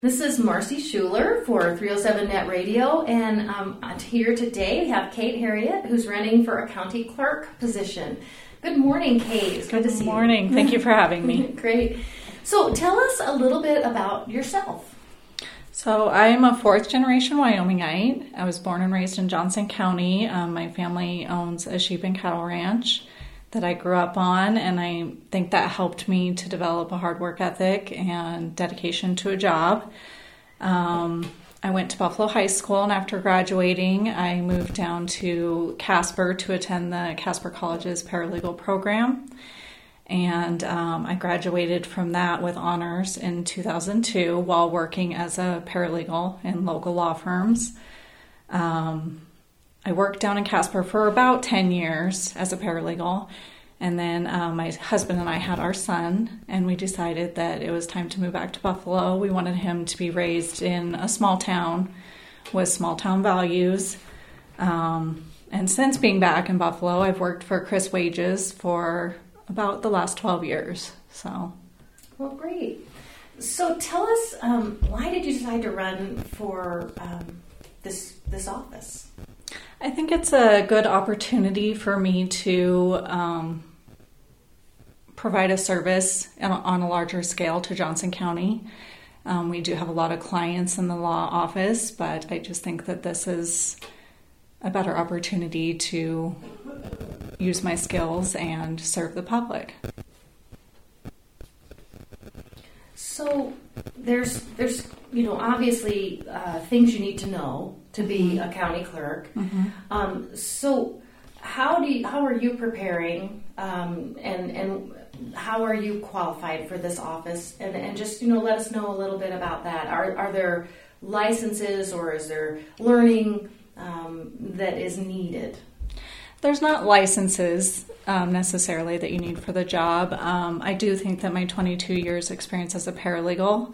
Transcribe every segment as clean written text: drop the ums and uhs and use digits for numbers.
This is Marcy Schuler for 307 Net Radio, and here today we have Kate Harriet, who's running for a county clerk position. Good morning, Kate. It's good to see you. Good morning. Thank you for having me. Great. So tell us a little bit about yourself. So I'm a fourth-generation Wyomingite. I was born and raised in Johnson County. My family owns a sheep and cattle ranch that I grew up on, and I think that helped me to develop a hard work ethic and dedication to a job. I went to Buffalo High School, and after graduating, I moved down to Casper to attend the Casper College's paralegal program. And I graduated from that with honors in 2002 while working as a paralegal in local law firms. I worked down in Casper for about 10 years as a paralegal, and then my husband and I had our son, and we decided that it was time to move back to Buffalo. We wanted him to be raised in a small town with small town values. And since being back in Buffalo, I've worked for Chris Wages for about the last 12 years. Well, great. So tell us, why did you decide to run for this office? I think it's a good opportunity for me to provide a service on a larger scale to Johnson County. We do have a lot of clients in the law office, but I just think that this is a better opportunity to use my skills and serve the public. So there's obviously things you need to know to be a county clerk. Mm-hmm. So how are you preparing, and how are you qualified for this office? And just let us know a little bit about that. Are there licenses, or is there learning that is needed? There's not licenses necessarily that you need for the job. I do think that my 22 years experience as a paralegal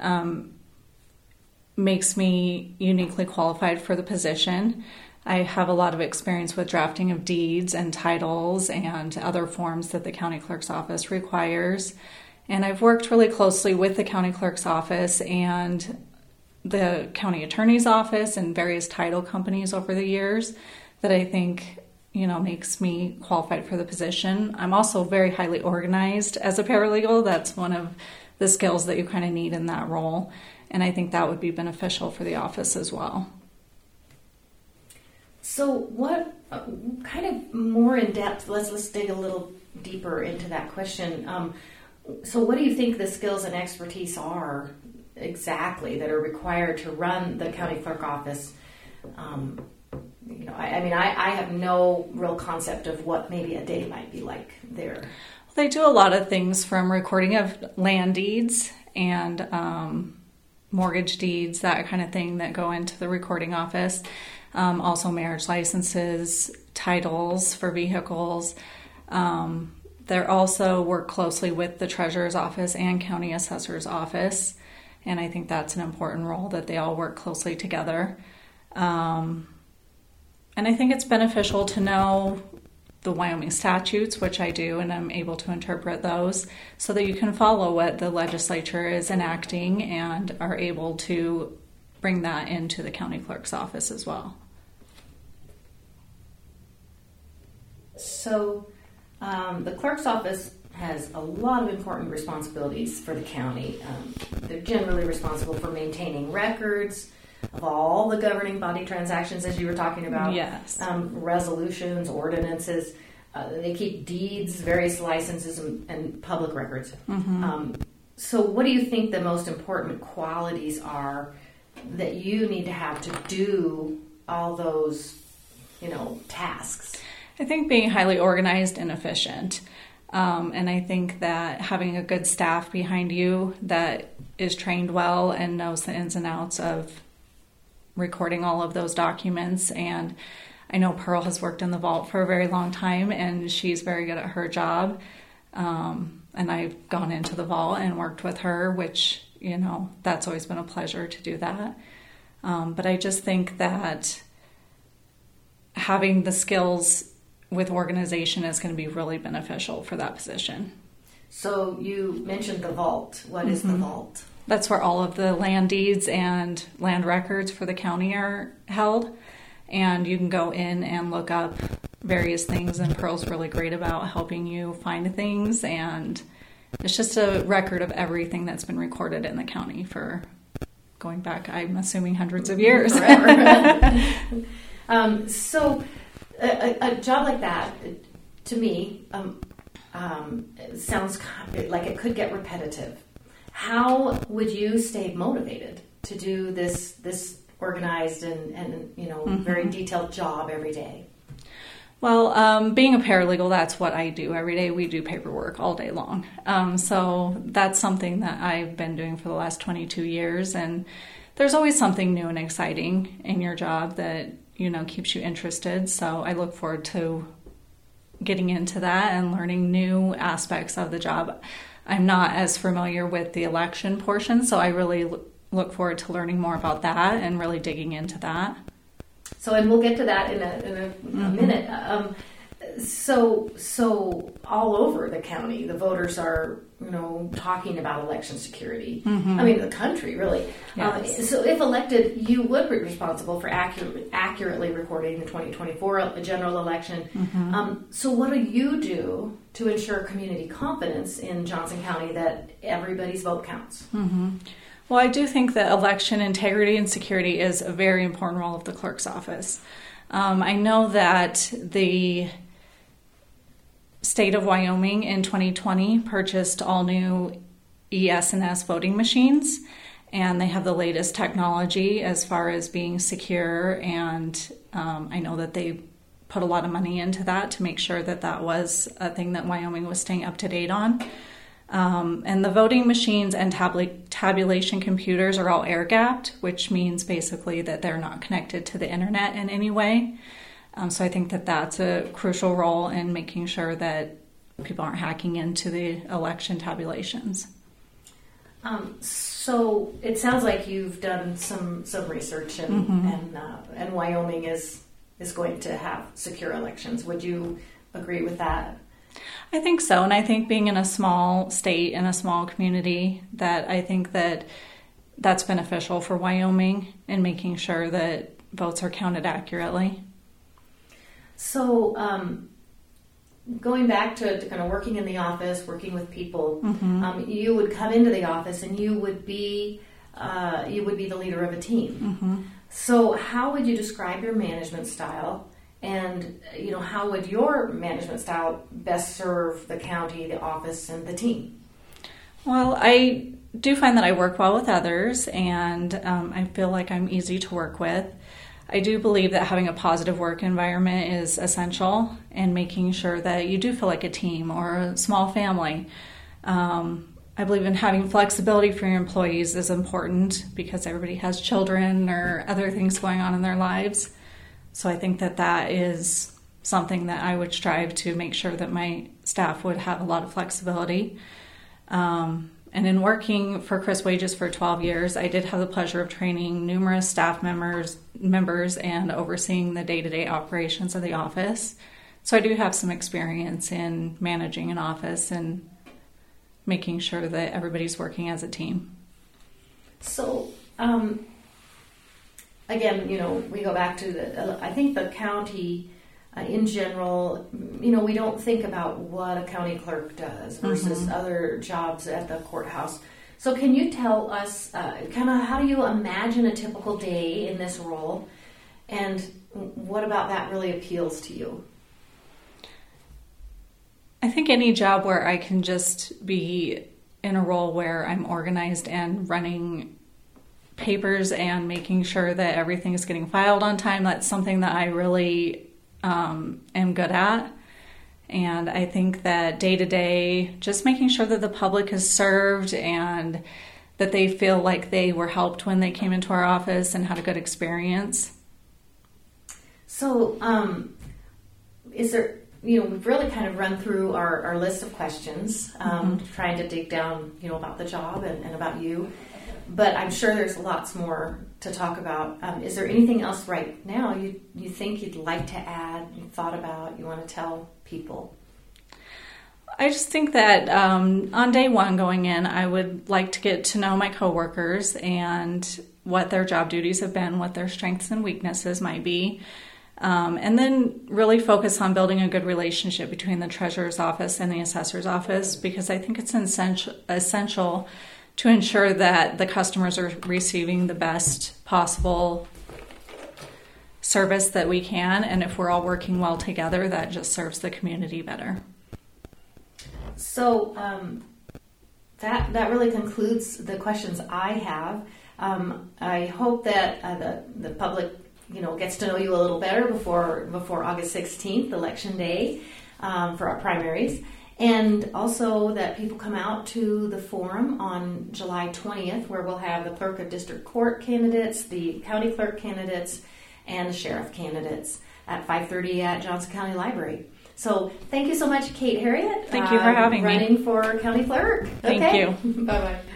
makes me uniquely qualified for the position. I have a lot of experience with drafting of deeds and titles and other forms that the county clerk's office requires. And I've worked really closely with the county clerk's office and the county attorney's office and various title companies over the years that I think makes me qualified for the position. I'm also very highly organized as a paralegal. That's one of the skills that you kind of need in that role. And I think that would be beneficial for the office as well. So what kind of more in depth, let's dig a little deeper into that question. So what do you think the skills and expertise are exactly that are required to run the county clerk office? I have no real concept of what maybe a day might be like there. They do a lot of things, from recording of land deeds and mortgage deeds, that kind of thing that go into the recording office. Also marriage licenses, titles for vehicles. They also work closely with the treasurer's office and county assessor's office. And I think that's an important role, that they all work closely together. And I think it's beneficial to know the Wyoming statutes, which I do, and I'm able to interpret those so that you can follow what the legislature is enacting and are able to bring that into the county clerk's office as well. So the clerk's office has a lot of important responsibilities for the county. They're generally responsible for maintaining records of all the governing body transactions, as you were talking about. Yes. Resolutions, ordinances. They keep deeds, various licenses, and public records. Mm-hmm. So what do you think the most important qualities are that you need to have to do all those, tasks? I think being highly organized and efficient. And I think that having a good staff behind you that is trained well and knows the ins and outs of recording all of those documents. And I know Pearl has worked in the vault for a very long time, and she's very good at her job. And I've gone into the vault and worked with her, which, that's always been a pleasure to do that. But I just think that having the skills with organization is going to be really beneficial for that position. So you mentioned the vault. What is the vault? That's where all of the land deeds and land records for the county are held. And you can go in and look up various things, and Pearl's really great about helping you find things. And it's just a record of everything that's been recorded in the county for going back, I'm assuming, hundreds of years. So a job like that, to me, sounds like it could get repetitive. How would you stay motivated to do this organized and very detailed job every day? Well, being a paralegal, that's what I do every day. We do paperwork all day long. So that's something that I've been doing for the last 22 years. And there's always something new and exciting in your job that, keeps you interested. So I look forward to getting into that and learning new aspects of the job. I'm not as familiar with the election portion, so I really look forward to learning more about that and really digging into that. So, and we'll get to that in a minute. So all over the county, the voters are, talking about election security. I mean, the country, really. Yes. So if elected, you would be responsible for accurately recording the 2024 general election. So what do you do to ensure community confidence in Johnson County that everybody's vote counts? Well, I do think that election integrity and security is a very important role of the clerk's office. I know that the state of Wyoming in 2020 purchased all new ES&S voting machines, and they have the latest technology as far as being secure, and I know that they put a lot of money into that to make sure that that was a thing that Wyoming was staying up to date on. And the voting machines and tabulation computers are all air-gapped, which means basically that they're not connected to the internet in any way. So I think that that's a crucial role in making sure that people aren't hacking into the election tabulations. So it sounds like you've done some research, and Wyoming is going to have secure elections. Would you agree with that? I think so, and I think being in a small state and a small community, that I think that that's beneficial for Wyoming in making sure that votes are counted accurately. So going back to kind of working in the office, working with people, you would come into the office and you would be the leader of a team. So how would you describe your management style? And, how would your management style best serve the county, the office, and the team? Well, I do find that I work well with others, and I feel like I'm easy to work with. I do believe that having a positive work environment is essential, and making sure that you do feel like a team or a small family. I believe in having flexibility for your employees is important because everybody has children or other things going on in their lives. So I think that that is something that I would strive to make sure that my staff would have a lot of flexibility. And in working for Chris Wages for 12 years, I did have the pleasure of training numerous staff members and overseeing the day-to-day operations of the office. So I do have some experience in managing an office and making sure that everybody's working as a team. So, again, we go back to I think the county in general, we don't think about what a county clerk does versus other jobs at the courthouse. So can you tell us kind of how do you imagine a typical day in this role, and what about that really appeals to you? I think any job where I can just be in a role where I'm organized and running papers and making sure that everything is getting filed on time, that's something that I really am good at. And I think that day to day, just making sure that the public is served and that they feel like they were helped when they came into our office and had a good experience. So is there, we've really kind of run through our list of questions, trying to dig down, about the job and about you. But I'm sure there's lots more to talk about. Is there anything else right now you think you'd like to add, you thought about, you want to tell people? I just think that on day one going in, I would like to get to know my coworkers and what their job duties have been, what their strengths and weaknesses might be. And then really focus on building a good relationship between the treasurer's office and the assessor's office, because I think it's essential to ensure that the customers are receiving the best possible service that we can. And if we're all working well together, that just serves the community better. So that really concludes the questions I have. I hope that the public gets to know you a little better before August 16th, Election Day, for our primaries. And also that people come out to the forum on July 20th, where we'll have the clerk of district court candidates, the county clerk candidates, and the sheriff candidates at 5:30 at Johnson County Library. So thank you so much, Kate Harriet. Thank you for having me. Running for county clerk. Thank you. Bye-bye.